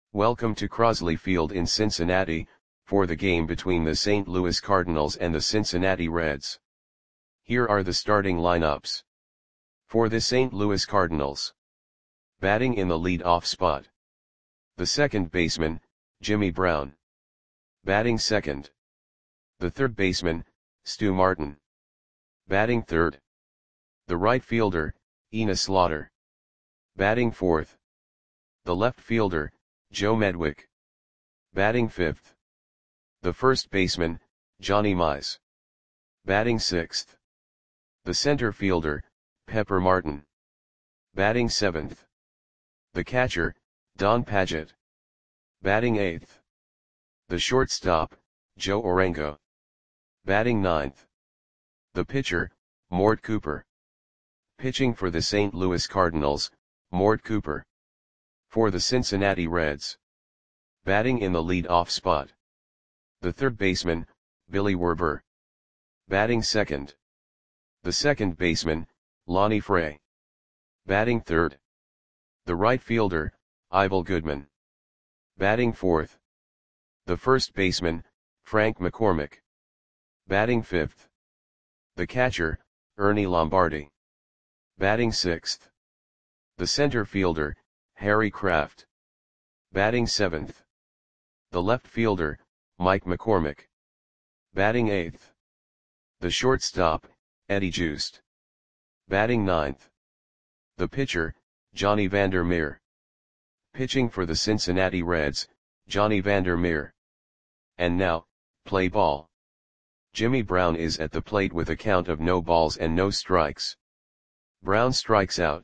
Welcome to Crosley Field in Cincinnati, for the game between the St. Louis Cardinals and the Cincinnati Reds. Here are the starting lineups. For the St. Louis Cardinals. Batting in the lead-off spot. The second baseman, Jimmy Brown. Batting second. The third baseman, Stu Martin. Batting third. The right fielder, Enos Slaughter. Batting fourth. The left fielder, Joe Medwick. Batting fifth. The first baseman, Johnny Mize. Batting sixth. The center fielder, Pepper Martin. Batting seventh. The catcher, Don Padgett. Batting eighth. The shortstop, Joe Orengo. Batting ninth. The pitcher, Mort Cooper. Pitching for the St. Louis Cardinals, Mort Cooper. For the Cincinnati Reds. Batting in the lead-off spot. The third baseman, Billy Werber. Batting second. The second baseman, Lonnie Fray. Batting third. The right fielder, Ivel Goodman. Batting fourth. The first baseman, Frank McCormick. Batting fifth. The catcher, Ernie Lombardi. Batting sixth. The center fielder, Harry Kraft. Batting seventh. The left fielder, Mike McCormick. Batting eighth. The shortstop, Eddie Joost. Batting ninth. The pitcher, Johnny Vander Meer. Pitching for the Cincinnati Reds, Johnny Vander Meer. And now, play ball. Jimmy Brown is at the plate with a count of no balls and no strikes. Brown strikes out.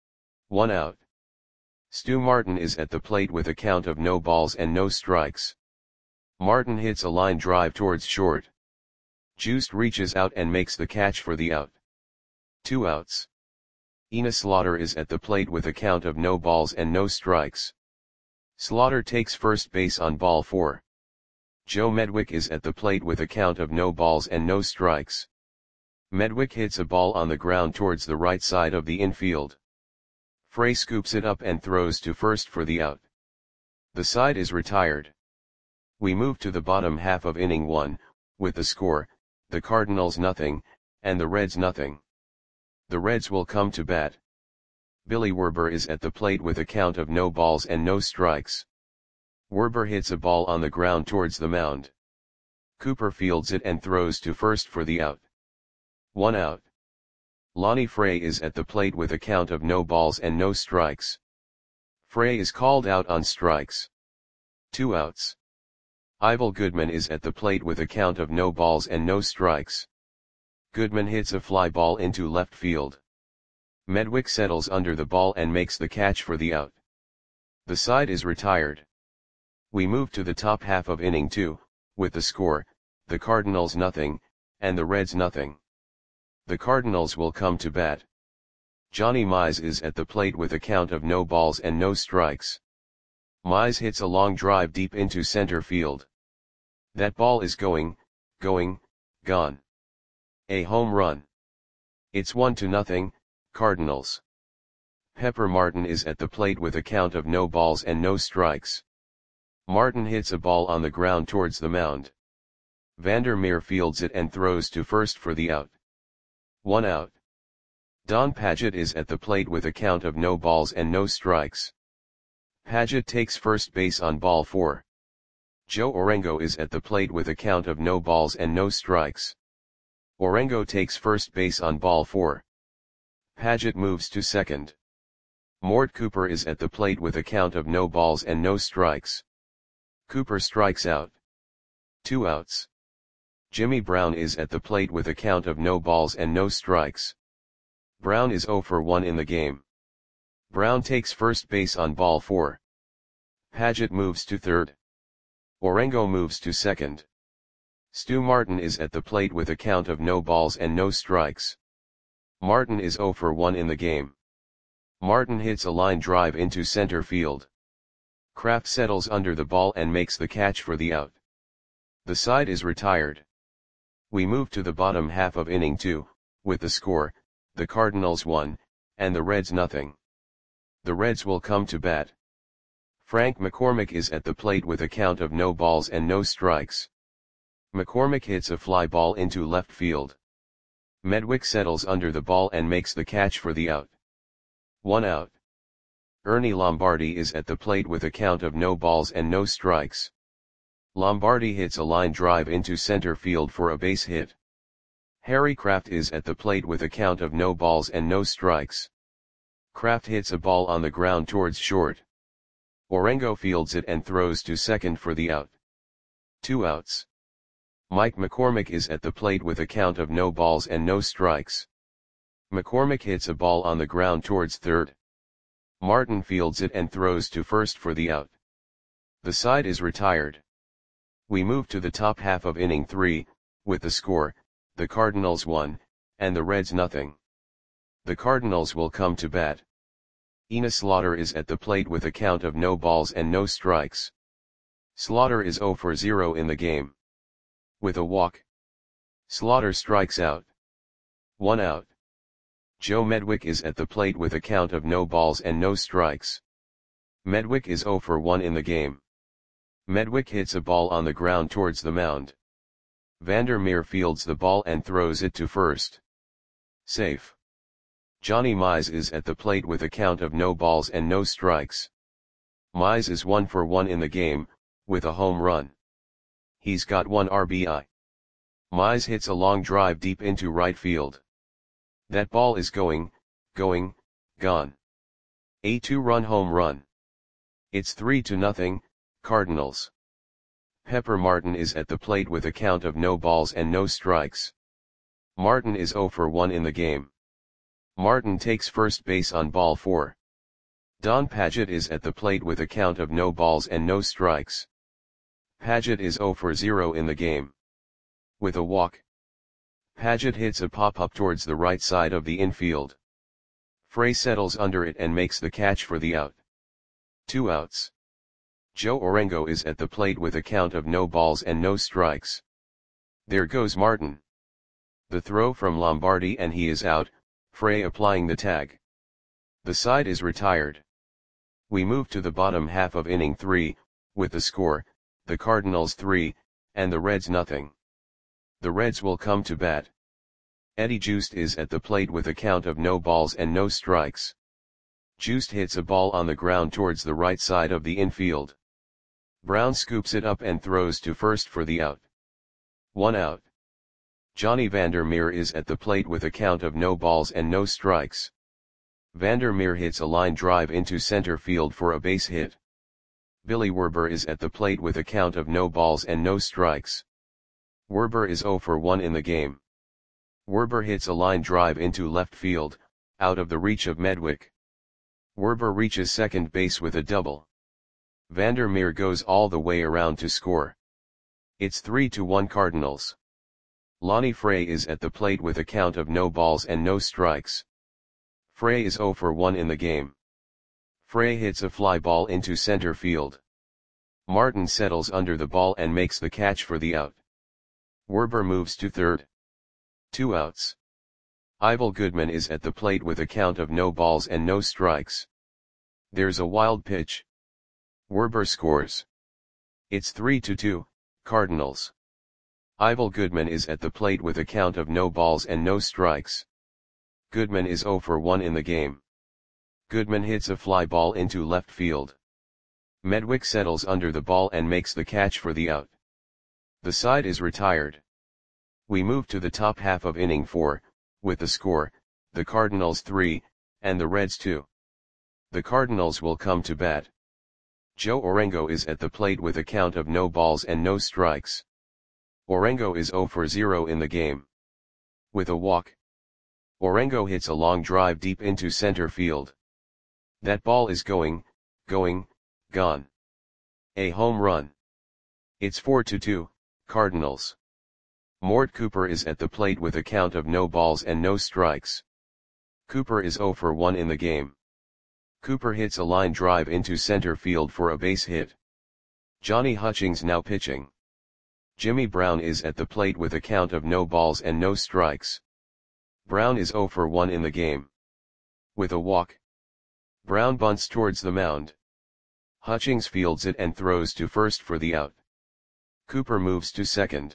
1 out. Stu Martin is at the plate with a count of no balls and no strikes. Martin hits a line drive towards short. Joost reaches out and makes the catch for the out. 2 outs. Enos Slaughter is at the plate with a count of no balls and no strikes. Slaughter takes first base on ball 4. Joe Medwick is at the plate with a count of no balls and no strikes. Medwick hits a ball on the ground towards the right side of the infield. Fray scoops it up and throws to first for the out. The side is retired. We move to the bottom half of inning 1, with the score, the Cardinals nothing, and the Reds nothing. The Reds will come to bat. Billy Werber is at the plate with a count of no balls and no strikes. Werber hits a ball on the ground towards the mound. Cooper fields it and throws to first for the out. 1 out. Lonnie Fray is at the plate with a count of no balls and no strikes. Fray is called out on strikes. 2 outs. Ivel Goodman is at the plate with a count of no balls and no strikes. Goodman hits a fly ball into left field. Medwick settles under the ball and makes the catch for the out. The side is retired. We move to the top half of inning 2, with the score, the Cardinals nothing, and the Reds nothing. The Cardinals will come to bat. Johnny Mize is at the plate with a count of no balls and no strikes. Mize hits a long drive deep into center field. That ball is gone. A home run. It's 1-0, Cardinals. Pepper Martin is at the plate with a count of no balls and no strikes. Martin hits a ball on the ground towards the mound. Vander Meer fields it and throws to first for the out. 1 out. Don Padgett is at the plate with a count of no balls and no strikes. Padgett takes first base on ball 4. Joe Orengo is at the plate with a count of no balls and no strikes. Orengo takes first base on ball 4. Padgett moves to second. Mort Cooper is at the plate with a count of no balls and no strikes. Cooper strikes out. 2 outs. Jimmy Brown is at the plate with a count of no balls and no strikes. Brown is 0 for 1 in the game. Brown takes first base on ball 4. Padgett moves to third. Orengo moves to second. Stu Martin is at the plate with a count of no balls and no strikes. Martin is 0 for 1 in the game. Martin hits a line drive into center field. Kraft settles under the ball and makes the catch for the out. The side is retired. We move to the bottom half of inning 2, with the score, the Cardinals 1, and the Reds nothing. The Reds will come to bat. Frank McCormick is at the plate with a count of no balls and no strikes. McCormick hits a fly ball into left field. Medwick settles under the ball and makes the catch for the out. 1 out. Ernie Lombardi is at the plate with a count of no balls and no strikes. Lombardi hits a line drive into center field for a base hit. Harry Kraft is at the plate with a count of no balls and no strikes. Kraft hits a ball on the ground towards short. Orengo fields it and throws to second for the out. 2 outs. Mike McCormick is at the plate with a count of no balls and no strikes. McCormick hits a ball on the ground towards third. Martin fields it and throws to first for the out. The side is retired. We move to the top half of inning 3, with the score, the Cardinals 1, and the Reds nothing. The Cardinals will come to bat. Enos Slaughter is at the plate with a count of no balls and no strikes. Slaughter is 0 for 0 in the game. With a walk, Slaughter strikes out. 1 out. Joe Medwick is at the plate with a count of no balls and no strikes. Medwick is 0 for 1 in the game. Medwick hits a ball on the ground towards the mound. Vandermeer fields the ball and throws it to first. Safe. Johnny Mize is at the plate with a count of no balls and no strikes. Mize is 1 for 1 in the game, with a home run. He's got 1 RBI. Mize hits a long drive deep into right field. That ball is gone. A 2-run home run. It's 3-0, Cardinals. Pepper Martin is at the plate with a count of no balls and no strikes. Martin is 0 for 1 in the game. Martin takes first base on ball 4. Don Padgett is at the plate with a count of no balls and no strikes. Padgett is 0 for 0 in the game. With a walk, Padgett hits a pop-up towards the right side of the infield. Frey settles under it and makes the catch for the out. 2 outs. Joe Orengo is at the plate with a count of no balls and no strikes. There goes Martin. The throw from Lombardi and he is out, Frey applying the tag. The side is retired. We move to the bottom half of inning 3, with the score, the Cardinals 3, and the Reds nothing. The Reds will come to bat. Eddie Joost is at the plate with a count of no balls and no strikes. Joost hits a ball on the ground towards the right side of the infield. Brown scoops it up and throws to first for the out. 1 out. Johnny Vandermeer is at the plate with a count of no balls and no strikes. Vandermeer hits a line drive into center field for a base hit. Billy Werber is at the plate with a count of no balls and no strikes. Werber is 0 for 1 in the game. Werber hits a line drive into left field, out of the reach of Medwick. Werber reaches second base with a double. Vandermeer goes all the way around to score. It's 3-1 Cardinals. Lonnie Frey is at the plate with a count of no balls and no strikes. Frey is 0 for 1 in the game. Frey hits a fly ball into center field. Martin settles under the ball and makes the catch for the out. Werber moves to third. 2 outs. Ivel Goodman is at the plate with a count of no balls and no strikes. There's a wild pitch. Werber scores. It's 3-2, Cardinals. Ivel Goodman is at the plate with a count of no balls and no strikes. Goodman is 0 for 1 in the game. Goodman hits a fly ball into left field. Medwick settles under the ball and makes the catch for the out. The side is retired. We move to the top half of inning 4, with the score, the Cardinals 3, and the Reds 2. The Cardinals will come to bat. Joe Orengo is at the plate with a count of no balls and no strikes. Orengo is 0 for 0 in the game. With a walk, Orengo hits a long drive deep into center field. That ball is gone. A home run. It's 4-2, Cardinals. Mort Cooper is at the plate with a count of no balls and no strikes. Cooper is 0 for 1 in the game. Cooper hits a line drive into center field for a base hit. Johnny Hutchings now pitching. Jimmy Brown is at the plate with a count of no balls and no strikes. Brown is 0 for 1 in the game. With a walk, Brown bunts towards the mound. Hutchings fields it and throws to first for the out. Cooper moves to second.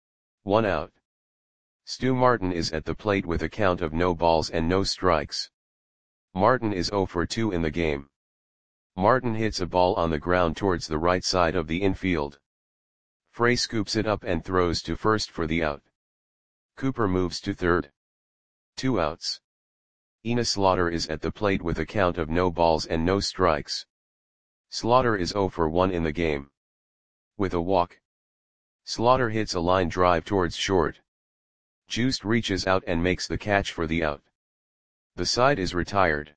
1 out. Stu Martin is at the plate with a count of no balls and no strikes. Martin is 0 for 2 in the game. Martin hits a ball on the ground towards the right side of the infield. Frey scoops it up and throws to first for the out. Cooper moves to third. 2 outs. Enos Slaughter is at the plate with a count of no balls and no strikes. Slaughter is 0 for 1 in the game. With a walk, Slaughter hits a line drive towards short. Juiced reaches out and makes the catch for the out. The side is retired.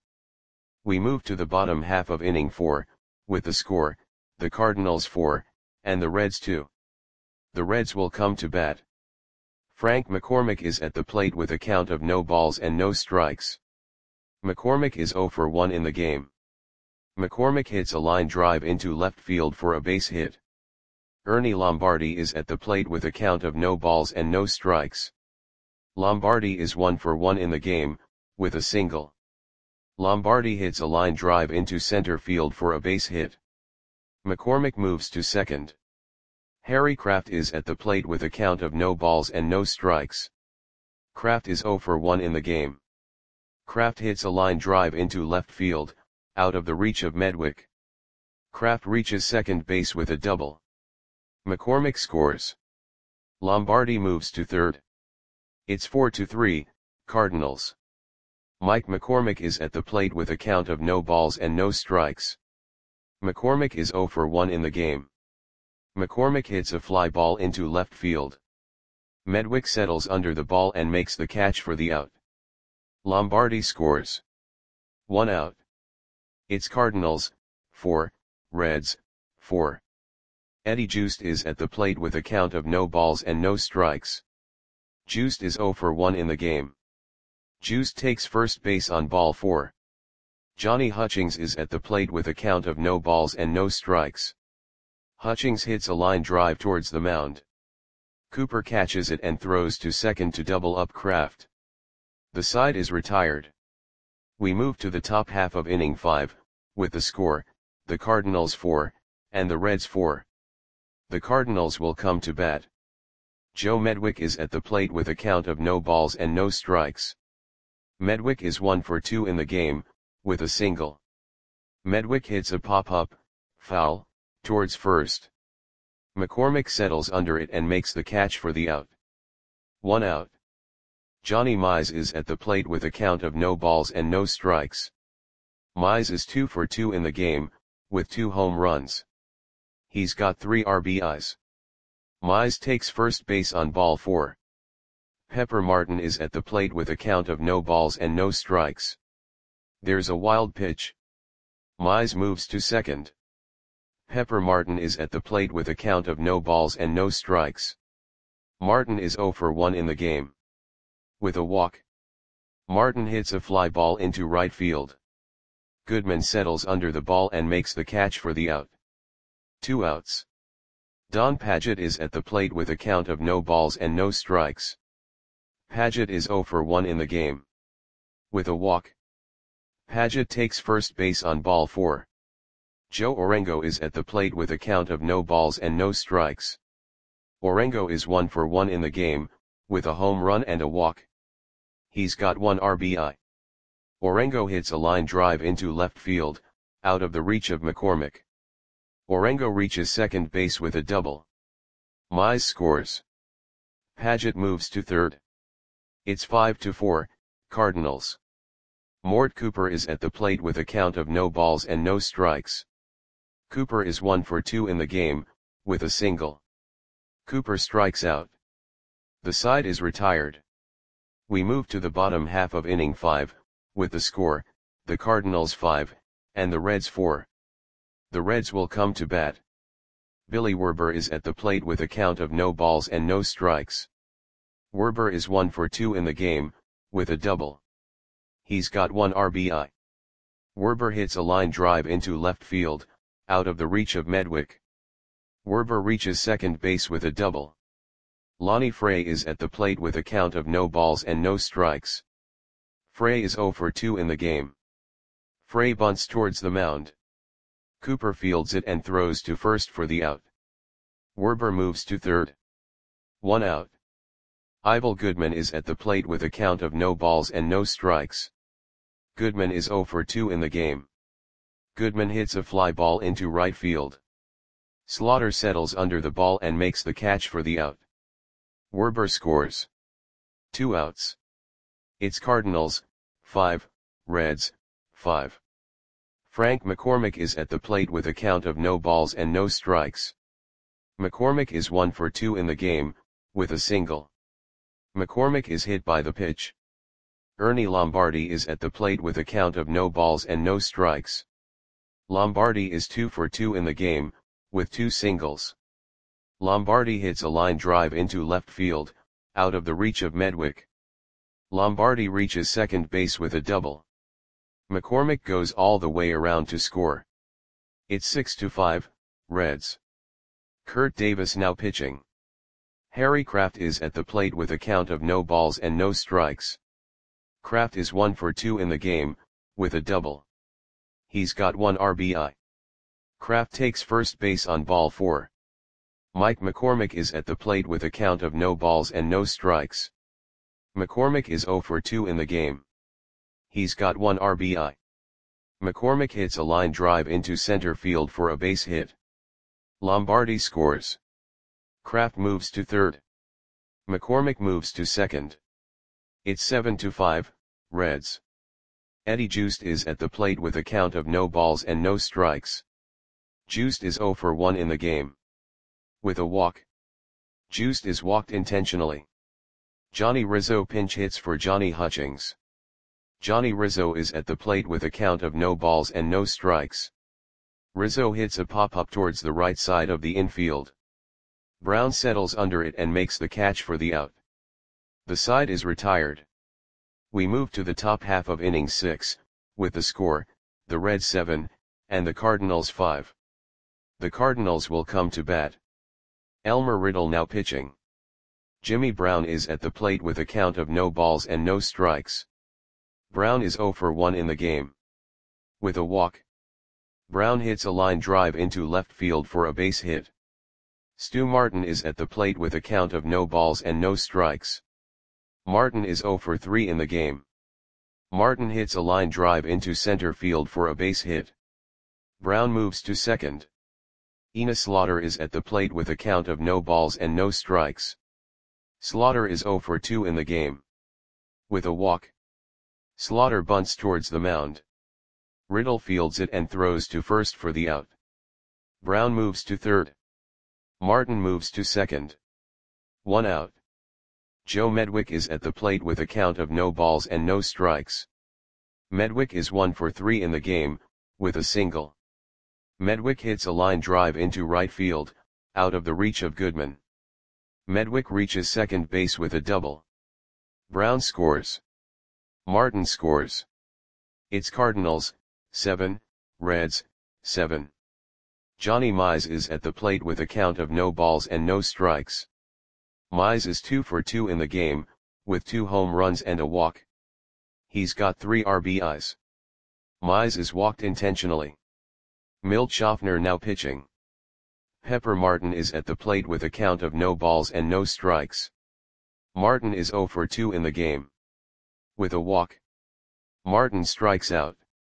We move to the bottom half of inning 4, with the score, the Cardinals 4, and the Reds 2. The Reds will come to bat. Frank McCormick is at the plate with a count of no balls and no strikes. McCormick is 0 for 1 in the game. McCormick hits a line drive into left field for a base hit. Ernie Lombardi is at the plate with a count of no balls and no strikes. Lombardi is 1 for 1 in the game, with a single. Lombardi hits a line drive into center field for a base hit. McCormick moves to second. Harry Kraft is at the plate with a count of no balls and no strikes. Kraft is 0 for 1 in the game. Kraft hits a line drive into left field, out of the reach of Medwick. Kraft reaches second base with a double. McCormick scores. Lombardi moves to third. It's 4-3, Cardinals. Mike McCormick is at the plate with a count of no balls and no strikes. McCormick is 0 for 1 in the game. McCormick hits a fly ball into left field. Medwick settles under the ball and makes the catch for the out. Lombardi scores. 1 out. It's Cardinals, 4, Reds, 4. Eddie Juiced is at the plate with a count of no balls and no strikes. Juiced is 0 for 1 in the game. Juiced takes first base on ball 4. Johnny Hutchings is at the plate with a count of no balls and no strikes. Hutchings hits a line drive towards the mound. Cooper catches it and throws to second to double up Kraft. The side is retired. We move to the top half of inning 5, with the score, the Cardinals 4, and the Reds 4. The Cardinals will come to bat. Joe Medwick is at the plate with a count of no balls and no strikes. Medwick is 1 for 2 in the game, with a single. Medwick hits a pop-up, foul, towards first. McCormick settles under it and makes the catch for the out. 1 out. Johnny Mize is at the plate with a count of no balls and no strikes. Mize is 2 for 2 in the game, with 2 home runs. He's got 3 RBIs. Mize takes first base on ball 4. Pepper Martin is at the plate with a count of no balls and no strikes. There's a wild pitch. Mize moves to second. Pepper Martin is at the plate with a count of no balls and no strikes. Martin is 0 for 1 in the game. With a walk, Martin hits a fly ball into right field. Goodman settles under the ball and makes the catch for the out. 2 outs. Don Padgett is at the plate with a count of no balls and no strikes. Padgett is 0 for 1 in the game. With a walk, Padgett takes first base on ball 4. Joe Orengo is at the plate with a count of no balls and no strikes. Orengo is 1 for 1 in the game, with a home run and a walk. He's got 1 RBI. Orengo hits a line drive into left field, out of the reach of McCormick. Orengo reaches second base with a double. Mize scores. Padgett moves to third. It's 5-4, Cardinals. Mort Cooper is at the plate with a count of no balls and no strikes. Cooper is 1 for 2 in the game, with a single. Cooper strikes out. The side is retired. We move to the bottom half of inning 5, with the score, the Cardinals 5, and the Reds 4. The Reds will come to bat. Billy Werber is at the plate with a count of no balls and no strikes. Werber is 1 for 2 in the game, with a double. He's got 1 RBI. Werber hits a line drive into left field, out of the reach of Medwick. Werber reaches second base with a double. Lonnie Frey is at the plate with a count of no balls and no strikes. Frey is 0 for 2 in the game. Frey bunts towards the mound. Cooper fields it and throws to first for the out. Werber moves to third. 1 out. Ivel Goodman is at the plate with a count of no balls and no strikes. Goodman is 0 for 2 in the game. Goodman hits a fly ball into right field. Slaughter settles under the ball and makes the catch for the out. Werber scores. 2 outs. It's Cardinals, 5, Reds, 5. Frank McCormick is at the plate with a count of no balls and no strikes. McCormick is 1 for 2 in the game, with a single. McCormick is hit by the pitch. Ernie Lombardi is at the plate with a count of no balls and no strikes. Lombardi is 2 for 2 in the game, with 2 singles. Lombardi hits a line drive into left field, out of the reach of Medwick. Lombardi reaches second base with a double. McCormick goes all the way around to score. It's 6-5, Reds. Kurt Davis now pitching. Harry Kraft is at the plate with a count of no balls and no strikes. Kraft is 1 for 2 in the game, with a double. He's got 1 RBI. Kraft takes first base on ball 4. Mike McCormick is at the plate with a count of no balls and no strikes. McCormick is 0 for 2 in the game. He's got 1 RBI. McCormick hits a line drive into center field for a base hit. Lombardi scores. Kraft moves to third. McCormick moves to second. It's 7-5, Reds. Eddie Joost is at the plate with a count of no balls and no strikes. Joost is 0 for 1 in the game. With a walk. Joost is walked intentionally. Johnny Rizzo pinch hits for Johnny Hutchings. Johnny Rizzo is at the plate with a count of no balls and no strikes. Rizzo hits a pop-up towards the right side of the infield. Brown settles under it and makes the catch for the out. The side is retired. We move to the top half of inning 6, with the score, the Reds 7, and the Cardinals 5. The Cardinals will come to bat. Elmer Riddle now pitching. Jimmy Brown is at the plate with a count of no balls and no strikes. Brown is 0 for 1 in the game. With a walk. Brown hits a line drive into left field for a base hit. Stu Martin is at the plate with a count of no balls and no strikes. Martin is 0 for 3 in the game. Martin hits a line drive into center field for a base hit. Brown moves to second. Enos Slaughter is at the plate with a count of no balls and no strikes. Slaughter is 0 for 2 in the game. With a walk. Slaughter bunts towards the mound. Riddle fields it and throws to first for the out. Brown moves to third. Martin moves to second. 1 out. Joe Medwick is at the plate with a count of no balls and no strikes. Medwick is 1 for 3 in the game, with a single. Medwick hits a line drive into right field, out of the reach of Goodman. Medwick reaches second base with a double. Brown scores. Martin scores. It's Cardinals, 7, Reds, 7. Johnny Mize is at the plate with a count of no balls and no strikes. Mize is 2 for 2 in the game, with 2 home runs and a walk. He's got 3 RBIs. Mize is walked intentionally. Milt Schaffner now pitching. Pepper Martin is at the plate with a count of no balls and no strikes. Martin is 0 for 2 in the game. With a walk. Martin strikes out.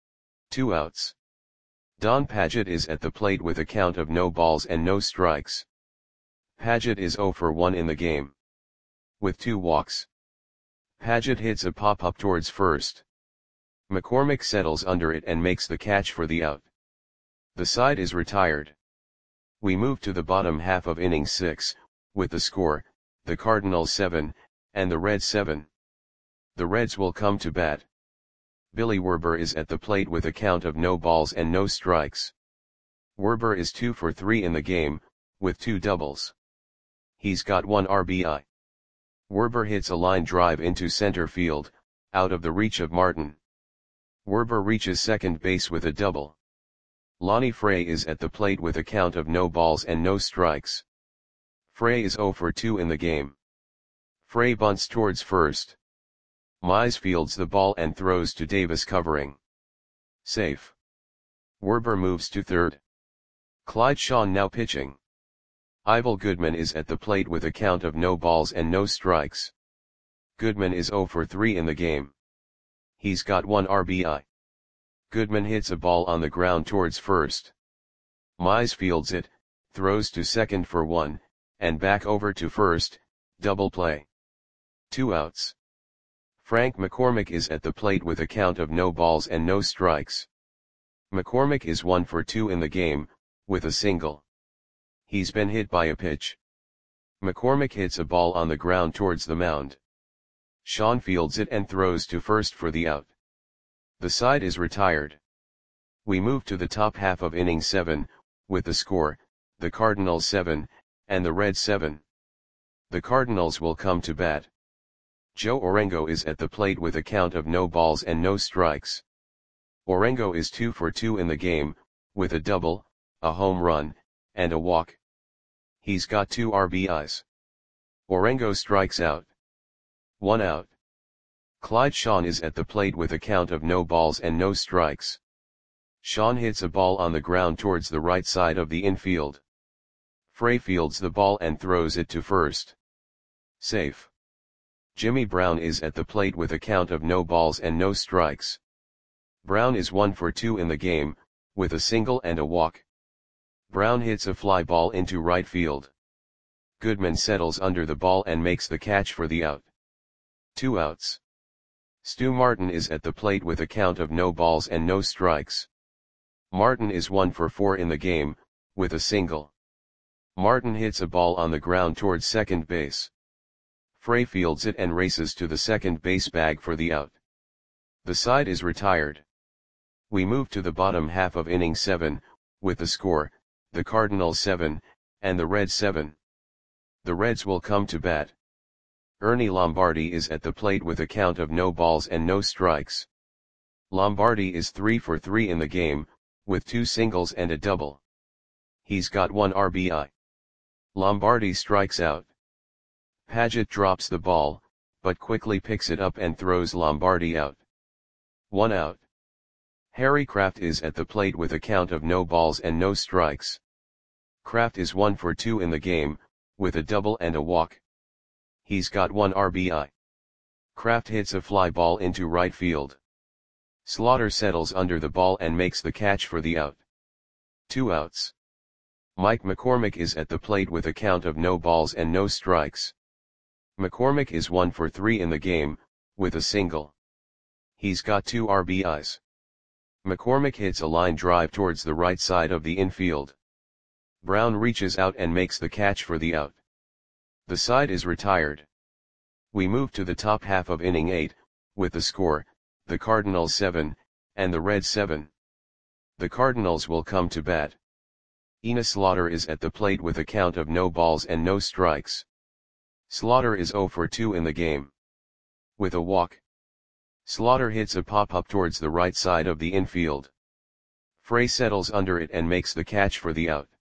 2 outs. Don Padgett is at the plate with a count of no balls and no strikes. Padgett is 0 for 1 in the game. With 2 walks. Padgett hits a pop-up towards first. McCormick settles under it and makes the catch for the out. The side is retired. We move to the bottom half of inning 6, with the score, the Cardinals 7, and the Reds 7. The Reds will come to bat. Billy Werber is at the plate with a count of no balls and no strikes. Werber is 2 for 3 in the game, with 2 doubles. He's got 1 RBI. Werber hits a line drive into center field, out of the reach of Martin. Werber reaches second base with a double. Lonnie Frey is at the plate with a count of no balls and no strikes. Frey is 0 for 2 in the game. Frey bunts towards first. Mize fields the ball and throws to Davis covering. Safe. Werber moves to third. Clyde Shawn now pitching. Ivel Goodman is at the plate with a count of no balls and no strikes. Goodman is 0 for 3 in the game. He's got 1 RBI. Goodman hits a ball on the ground towards first. Mize fields it, throws to second for 1, and back over to first, double play. 2 outs. Frank McCormick is at the plate with a count of no balls and no strikes. McCormick is 1 for 2 in the game, with a single. He's been hit by a pitch. McCormick hits a ball on the ground towards the mound. Shawn fields it and throws to first for the out. The side is retired. We move to the top half of inning 7, with the score, the Cardinals 7, and the Reds 7. The Cardinals will come to bat. Joe Orengo is at the plate with a count of no balls and no strikes. Orengo is 2 for 2 in the game, with a double, a home run, and a walk. He's got 2 RBIs. Orengo strikes out. 1 out. Clyde Shawn is at the plate with a count of no balls and no strikes. Shawn hits a ball on the ground towards the right side of the infield. Frey fields the ball and throws it to first. Safe. Jimmy Brown is at the plate with a count of no balls and no strikes. Brown is 1 for 2 in the game, with a single and a walk. Brown hits a fly ball into right field. Goodman settles under the ball and makes the catch for the out. 2 outs. Stu Martin is at the plate with a count of no balls and no strikes. Martin is 1 for 4 in the game, with a single. Martin hits a ball on the ground towards second base. Frey fields it and races to the second base bag for the out. The side is retired. We move to the bottom half of inning 7, with the score, the Cardinals 7, and the Reds 7. The Reds will come to bat. Ernie Lombardi is at the plate with a count of no balls and no strikes. Lombardi is 3 for 3 in the game, with 2 singles and a double. He's got 1 RBI. Lombardi strikes out. Paget drops the ball, but quickly picks it up and throws Lombardi out. 1 out. Harry Kraft is at the plate with a count of no balls and no strikes. Kraft is 1 for 2 in the game, with a double and a walk. He's got 1 RBI. Kraft hits a fly ball into right field. Slaughter settles under the ball and makes the catch for the out. 2 outs. Mike McCormick is at the plate with a count of no balls and no strikes. McCormick is 1 for 3 in the game, with a single. He's got 2 RBIs. McCormick hits a line drive towards the right side of the infield. Brown reaches out and makes the catch for the out. The side is retired. We move to the top half of inning 8, with the score, the Cardinals 7, and the Reds 7. The Cardinals will come to bat. Enos Slaughter is at the plate with a count of no balls and no strikes. Slaughter is 0 for 2 in the game. With a walk. Slaughter hits a pop-up towards the right side of the infield. Frey settles under it and makes the catch for the out.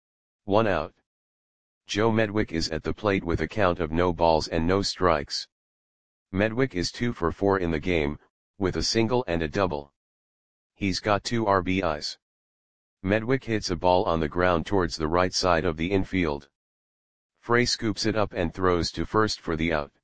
1 out. Joe Medwick is at the plate with a count of no balls and no strikes. Medwick is 2 for 4 in the game, with a single and a double. He's got 2 RBIs. Medwick hits a ball on the ground towards the right side of the infield. Frey scoops it up and throws to first for the out.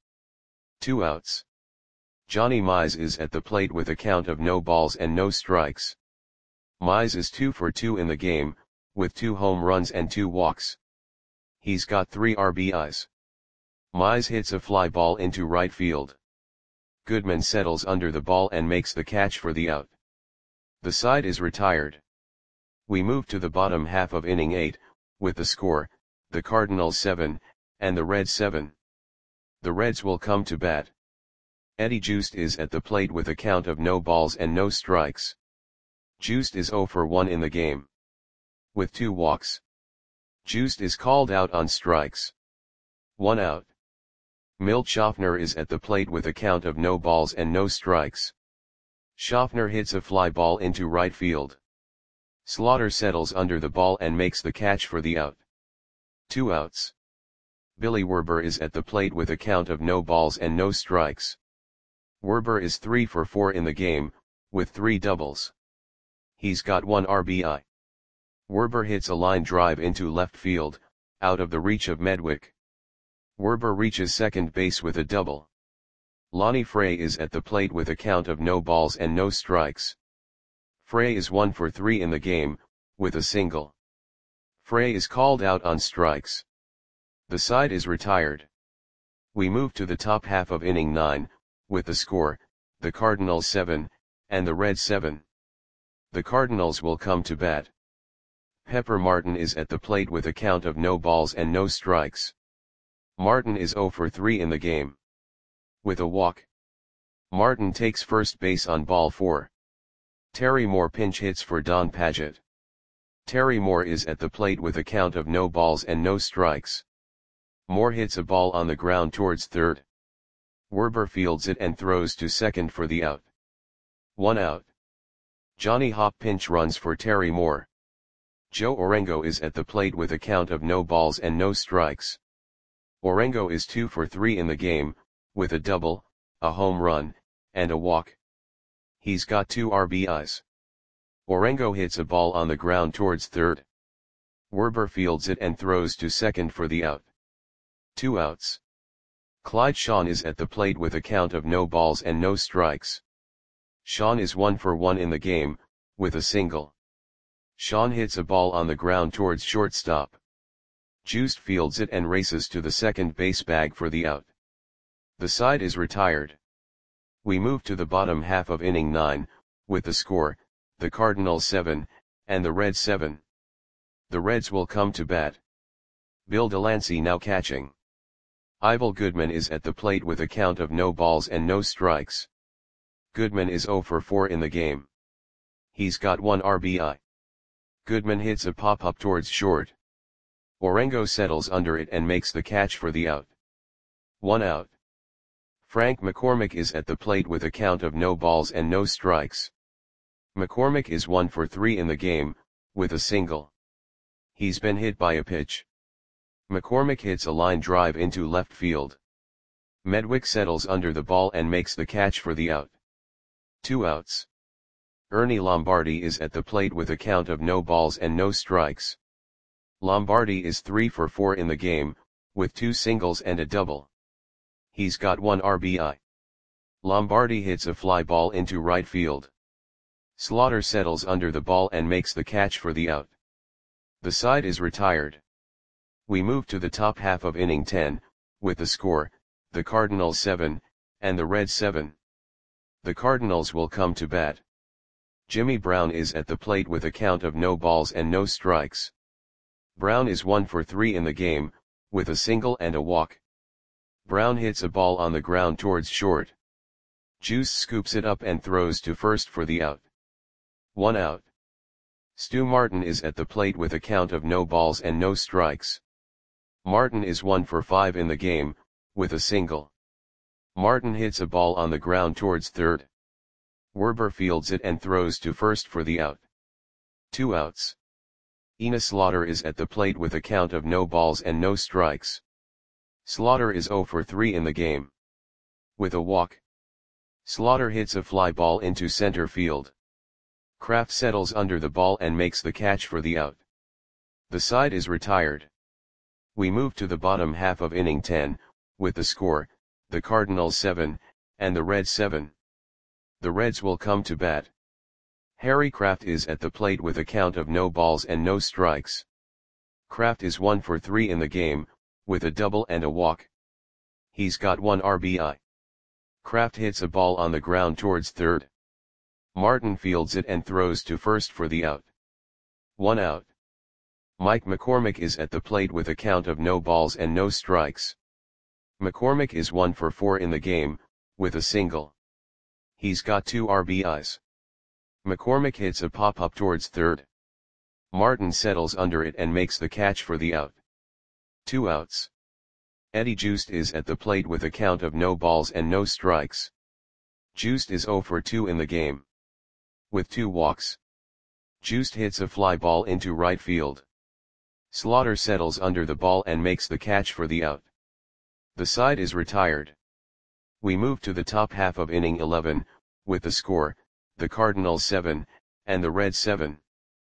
2 outs. Johnny Mize is at the plate with a count of no balls and no strikes. Mize is 2 for 2 in the game, with 2 home runs and 2 walks. He's got 3 RBIs. Mize hits a fly ball into right field. Goodman settles under the ball and makes the catch for the out. The side is retired. We move to the bottom half of inning 8, with the score, the Cardinals 7, and the Reds 7. The Reds will come to bat. Eddie Joost is at the plate with a count of no balls and no strikes. Joost is 0 for 1 in the game. With 2 walks. Joost is called out on strikes. 1 out. Milt Schaffner is at the plate with a count of no balls and no strikes. Schaffner hits a fly ball into right field. Slaughter settles under the ball and makes the catch for the out. 2 outs. Billy Werber is at the plate with a count of no balls and no strikes. Werber is 3 for 4 in the game, with 3 doubles. He's got 1 RBI. Werber hits a line drive into left field, out of the reach of Medwick. Werber reaches second base with a double. Lonnie Frey is at the plate with a count of no balls and no strikes. Frey is 1 for 3 in the game, with a single. Frey is called out on strikes. The side is retired. We move to the top half of inning 9, with the score, the Cardinals 7, and the Reds 7. The Cardinals will come to bat. Pepper Martin is at the plate with a count of no balls and no strikes. Martin is 0 for 3 in the game. With a walk. Martin takes first base on ball 4. Terry Moore pinch hits for Don Padgett. Terry Moore is at the plate with a count of no balls and no strikes. Moore hits a ball on the ground towards third. Werber fields it and throws to second for the out. 1 out. Johnny Hopp pinch runs for Terry Moore. Joe Orengo is at the plate with a count of no balls and no strikes. Orengo is 2 for 3 in the game, with a double, a home run, and a walk. He's got 2 RBIs. Orengo hits a ball on the ground towards third. Werber fields it and throws to second for the out. 2 outs. Clyde Sean is at the plate with a count of no balls and no strikes. Sean is 1 for 1 in the game, with a single. Sean hits a ball on the ground towards shortstop. Juiced fields it and races to the second base bag for the out. The side is retired. We move to the bottom half of inning 9, with the score, the Cardinals 7, and the Reds 7. The Reds will come to bat. Bill Delancey now catching. Ivel Goodman is at the plate with a count of no balls and no strikes. Goodman is 0 for 4 in the game. He's got 1 RBI. Goodman hits a pop-up towards short. Orengo settles under it and makes the catch for the out. 1 out. Frank McCormick is at the plate with a count of no balls and no strikes. McCormick is 1 for 3 in the game, with a single. He's been hit by a pitch. McCormick hits a line drive into left field. Medwick settles under the ball and makes the catch for the out. 2 outs. Ernie Lombardi is at the plate with a count of no balls and no strikes. Lombardi is 3 for 4 in the game, with 2 singles and a double. He's got 1 RBI. Lombardi hits a fly ball into right field. Slaughter settles under the ball and makes the catch for the out. The side is retired. We move to the top half of inning 10, with the score, the Cardinals 7, and the Reds 7. The Cardinals will come to bat. Jimmy Brown is at the plate with a count of no balls and no strikes. Brown is 1 for 3 in the game, with a single and a walk. Brown hits a ball on the ground towards short. Juice scoops it up and throws to first for the out. 1 out. Stu Martin is at the plate with a count of no balls and no strikes. Martin is 1 for 5 in the game, with a single. Martin hits a ball on the ground towards third. Werber fields it and throws to first for the out. 2 outs. Enos Slaughter is at the plate with a count of no balls and no strikes. Slaughter is 0 for 3 in the game. With a walk. Slaughter hits a fly ball into center field. Kraft settles under the ball and makes the catch for the out. The side is retired. We move to the bottom half of inning 10, with the score, the Cardinals 7, and the Reds 7. The Reds will come to bat. Harry Kraft is at the plate with a count of no balls and no strikes. Kraft is 1 for 3 in the game, with a double and a walk. He's got 1 RBI. Kraft hits a ball on the ground towards third. Martin fields it and throws to first for the out. 1 out. Mike McCormick is at the plate with a count of no balls and no strikes. McCormick is 1 for 4 in the game, with a single. He's got 2 RBIs. McCormick hits a pop-up towards third. Martin settles under it and makes the catch for the out. 2 outs. Eddie Juiced is at the plate with a count of no balls and no strikes. Juiced is 0 for 2 in the game. With 2 walks. Juiced hits a fly ball into right field. Slaughter settles under the ball and makes the catch for the out. The side is retired. We move to the top half of inning 11, with the score, the Cardinals 7, and the Reds 7.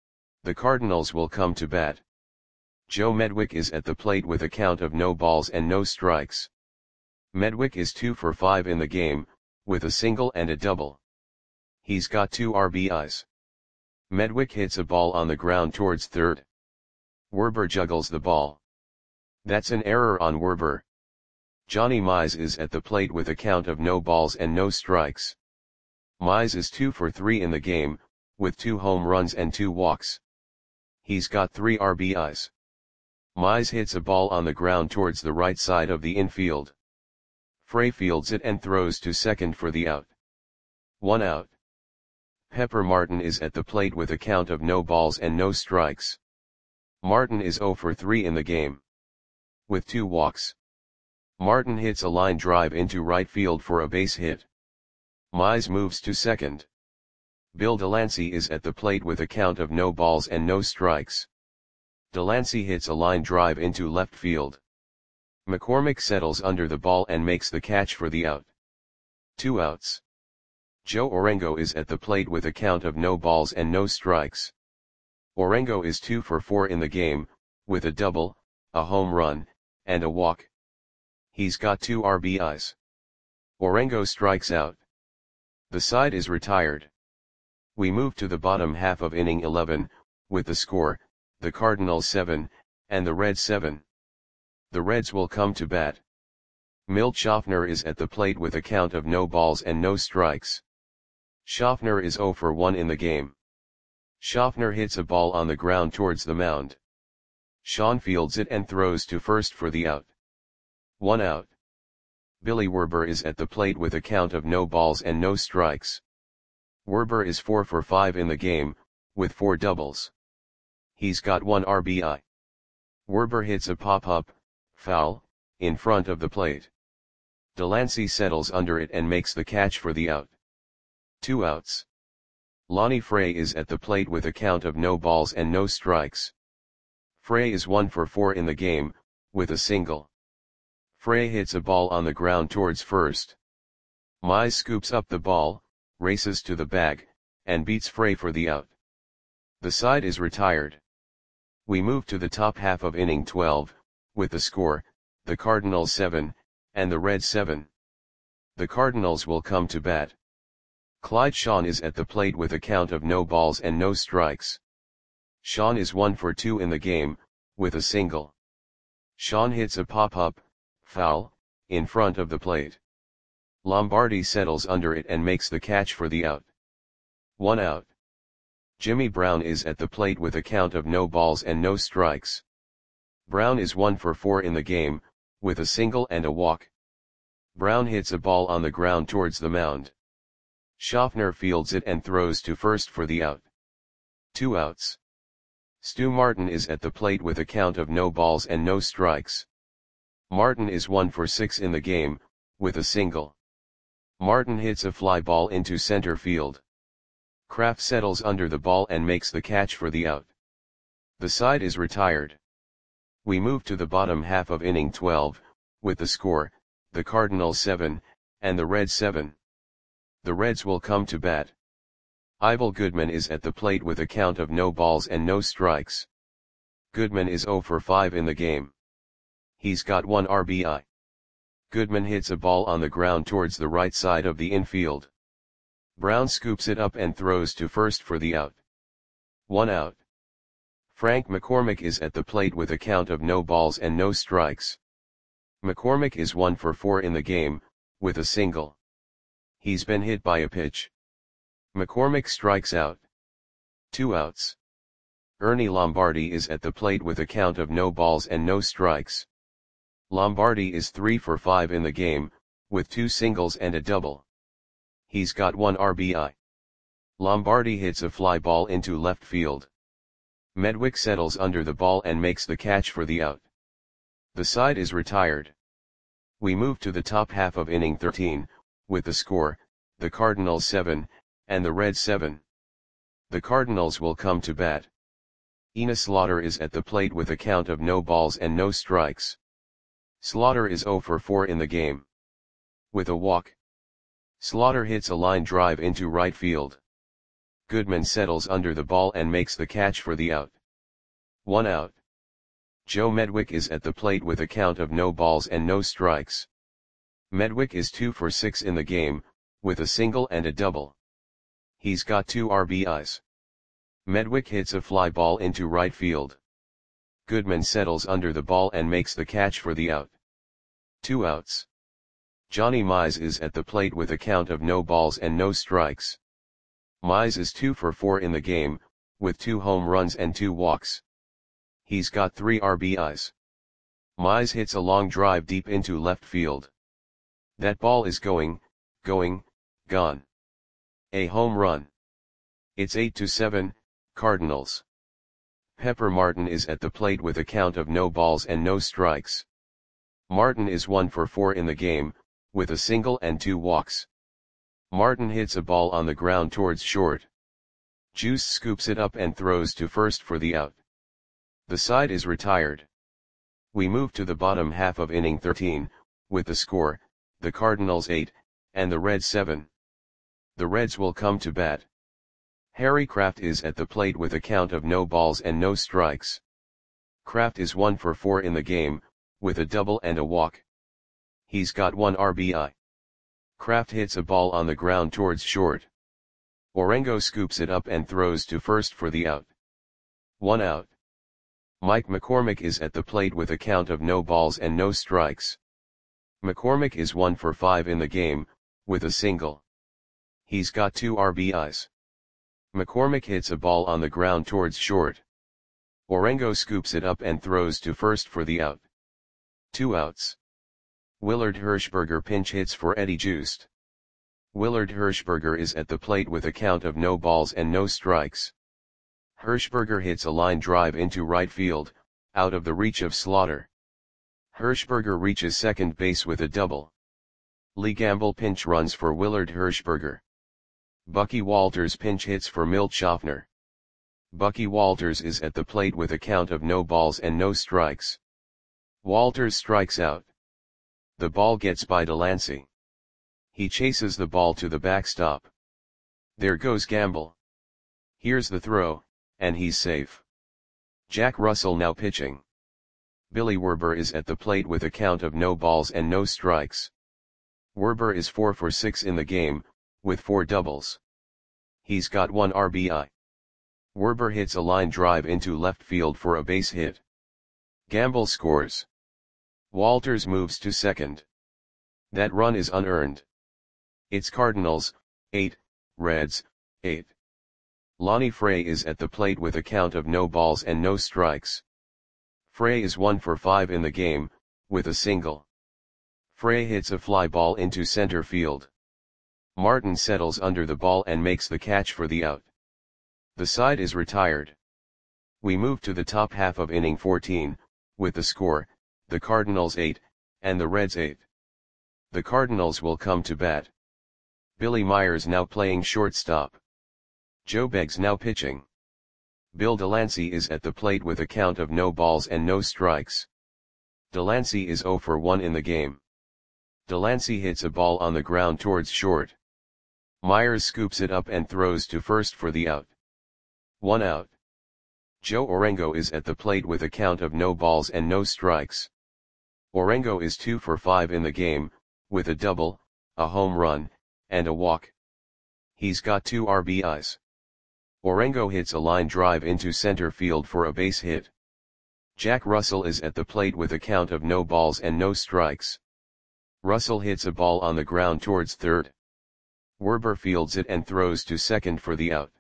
The Cardinals will come to bat. Joe Medwick is at the plate with a count of no balls and no strikes. Medwick is 2 for 5 in the game, with a single and a double. He's got 2 RBIs. Medwick hits a ball on the ground towards third. Werber juggles the ball. That's an error on Werber. Johnny Mize is at the plate with a count of no balls and no strikes. Mize is 2 for 3 in the game, with 2 home runs and 2 walks. He's got 3 RBIs. Mize hits a ball on the ground towards the right side of the infield. Frey fields it and throws to second for the out. 1 out. Pepper Martin is at the plate with a count of no balls and no strikes. Martin is 0 for 3 in the game, with 2 walks. Martin hits a line drive into right field for a base hit. Mize moves to second. Bill Delancey is at the plate with a count of no balls and no strikes. Delancey hits a line drive into left field. McCormick settles under the ball and makes the catch for the out. 2 outs. Joe Orengo is at the plate with a count of no balls and no strikes. Orengo is 2 for 4 in the game, with a double, a home run, and a walk. He's got 2 RBIs. Orengo strikes out. The side is retired. We move to the bottom half of inning 11, with the score, the Cardinals 7, and the Reds 7. The Reds will come to bat. Milt Schaffner is at the plate with a count of no balls and no strikes. Schaffner is 0 for 1 in the game. Schaffner hits a ball on the ground towards the mound. Sean fields it and throws to first for the out. 1 out. Billy Werber is at the plate with a count of no balls and no strikes. Werber is 4 for 5 in the game, with 4 doubles. He's got 1 RBI. Werber hits a pop-up, foul, in front of the plate. Delancey settles under it and makes the catch for the out. 2 outs. Lonnie Frey is at the plate with a count of no balls and no strikes. Frey is 1 for 4 in the game, with a single. Frey hits a ball on the ground towards first. Mize scoops up the ball, races to the bag, and beats Frey for the out. The side is retired. We move to the top half of inning 12, with the score, the Cardinals 7, and the Reds 7. The Cardinals will come to bat. Clyde Shawn is at the plate with a count of no balls and no strikes. Shawn is 1 for 2 in the game, with a single. Shawn hits a pop-up, foul, in front of the plate. Lombardi settles under it and makes the catch for the out. 1 out. Jimmy Brown is at the plate with a count of no balls and no strikes. Brown is 1 for 4 in the game, with a single and a walk. Brown hits a ball on the ground towards the mound. Schaffner fields it and throws to first for the out. 2 outs. Stu Martin is at the plate with a count of no balls and no strikes. Martin is 1 for 6 in the game, with a single. Martin hits a fly ball into center field. Kraft settles under the ball and makes the catch for the out. The side is retired. We move to the bottom half of inning 12, with the score, the Cardinals 7, and the Reds 7. The Reds will come to bat. Ivel Goodman is at the plate with a count of no balls and no strikes. Goodman is 0 for 5 in the game. He's got 1 RBI. Goodman hits a ball on the ground towards the right side of the infield. Brown scoops it up and throws to first for the out. 1 out. Frank McCormick is at the plate with a count of no balls and no strikes. McCormick is 1 for 4 in the game, with a single. He's been hit by a pitch. McCormick strikes out. 2 outs. Ernie Lombardi is at the plate with a count of no balls and no strikes. Lombardi is 3 for 5 in the game, with 2 singles and a double. He's got 1 RBI. Lombardi hits a fly ball into left field. Medwick settles under the ball and makes the catch for the out. The side is retired. We move to the top half of inning 13, with the score, the Cardinals 7, and the Reds 7. The Cardinals will come to bat. Enos Slaughter is at the plate with a count of no balls and no strikes. Slaughter is 0 for 4 in the game, with a walk. Slaughter hits a line drive into right field. Goodman settles under the ball and makes the catch for the out. 1 out. Joe Medwick is at the plate with a count of no balls and no strikes. Medwick is 2 for 6 in the game, with a single and a double. He's got 2 RBIs. Medwick hits a fly ball into right field. Goodman settles under the ball and makes the catch for the out. 2 outs. Johnny Mize is at the plate with a count of no balls and no strikes. Mize is 2 for 4 in the game, with 2 home runs and 2 walks. He's got 3 RBIs. Mize hits a long drive deep into left field. That ball is gone. A home run. It's 8-7, Cardinals. Pepper Martin is at the plate with a count of no balls and no strikes. Martin is 1 for 4 in the game, with a single and 2 walks. Martin hits a ball on the ground towards short. Juice scoops it up and throws to first for the out. The side is retired. We move to the bottom half of inning 13, with the score, the Cardinals 8, and the Reds 7. The Reds will come to bat. Harry Kraft is at the plate with a count of no balls and no strikes. Kraft is 1 for 4 in the game, with a double and a walk. He's got 1 RBI. Kraft hits a ball on the ground towards short. Orengo scoops it up and throws to first for the out. 1 out. Mike McCormick is at the plate with a count of no balls and no strikes. McCormick is 1 for 5 in the game, with a single. He's got 2 RBIs. McCormick hits a ball on the ground towards short. Orengo scoops it up and throws to first for the out. 2 outs. Willard Hirschberger pinch hits for Eddie Joost. Willard Hirschberger is at the plate with a count of no balls and no strikes. Hirschberger hits a line drive into right field, out of the reach of Slaughter. Hirschberger reaches second base with a double. Lee Gamble pinch runs for Willard Hirschberger. Bucky Walters pinch hits for Milt Schaffner. Bucky Walters is at the plate with a count of no balls and no strikes. Walters strikes out. The ball gets by Delancey. He chases the ball to the backstop. There goes Gamble. Here's the throw, and he's safe. Jack Russell now pitching. Billy Werber is at the plate with a count of no balls and no strikes. Werber is 4 for 6 in the game, with 4 doubles. He's got 1 RBI. Werber hits a line drive into left field for a base hit. Gamble scores. Walters moves to second. That run is unearned. It's Cardinals, 8, Reds, 8. Lonnie Frey is at the plate with a count of no balls and no strikes. Frey is 1 for 5 in the game, with a single. Frey hits a fly ball into center field. Martin settles under the ball and makes the catch for the out. The side is retired. We move to the top half of inning 14, with the score, the Cardinals 8, and the Reds 8. The Cardinals will come to bat. Billy Myers now playing shortstop. Joe Beggs now pitching. Bill Delancey is at the plate with a count of no balls and no strikes. Delancey is 0 for 1 in the game. Delancey hits a ball on the ground towards short. Myers scoops it up and throws to first for the out. 1 out. Joe Orengo is at the plate with a count of no balls and no strikes. Orengo is 2 for 5 in the game, with a double, a home run, and a walk. He's got 2 RBIs. Orengo hits a line drive into center field for a base hit. Jack Russell is at the plate with a count of no balls and no strikes. Russell hits a ball on the ground towards third. Werber fields it and throws to second for the out.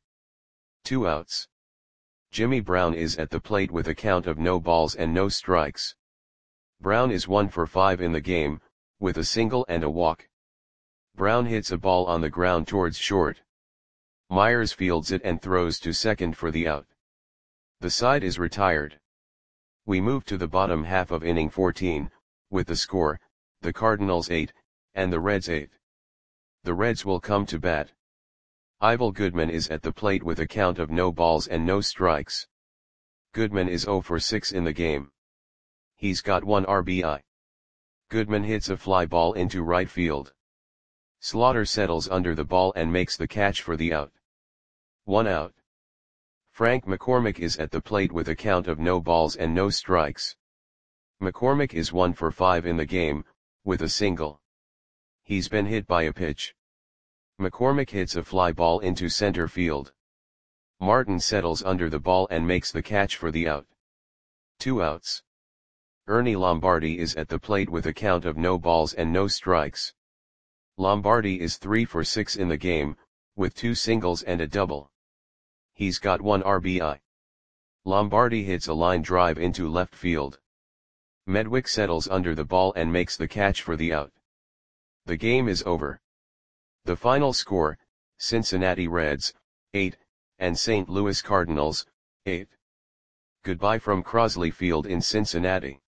2 outs. Jimmy Brown is at the plate with a count of no balls and no strikes. Brown is 1 for 5 in the game, with a single and a walk. Brown hits a ball on the ground towards short. Myers fields it and throws to second for the out. The side is retired. We move to the bottom half of inning 14, with the score, the Cardinals 8, and the Reds 8. The Reds will come to bat. Ivel Goodman is at the plate with a count of no balls and no strikes. Goodman is 0 for 6 in the game. He's got 1 RBI. Goodman hits a fly ball into right field. Slaughter settles under the ball and makes the catch for the out. 1 out. Frank McCormick is at the plate with a count of no balls and no strikes. McCormick is 1 for 5 in the game, with a single. He's been hit by a pitch. McCormick hits a fly ball into center field. Martin settles under the ball and makes the catch for the out. 2 outs. Ernie Lombardi is at the plate with a count of no balls and no strikes. Lombardi is 3 for 6 in the game, with 2 singles and a double. He's got 1 RBI. Lombardi hits a line drive into left field. Medwick settles under the ball and makes the catch for the out. The game is over. The final score, Cincinnati Reds, 8, and St. Louis Cardinals, 8. Goodbye from Crosley Field in Cincinnati.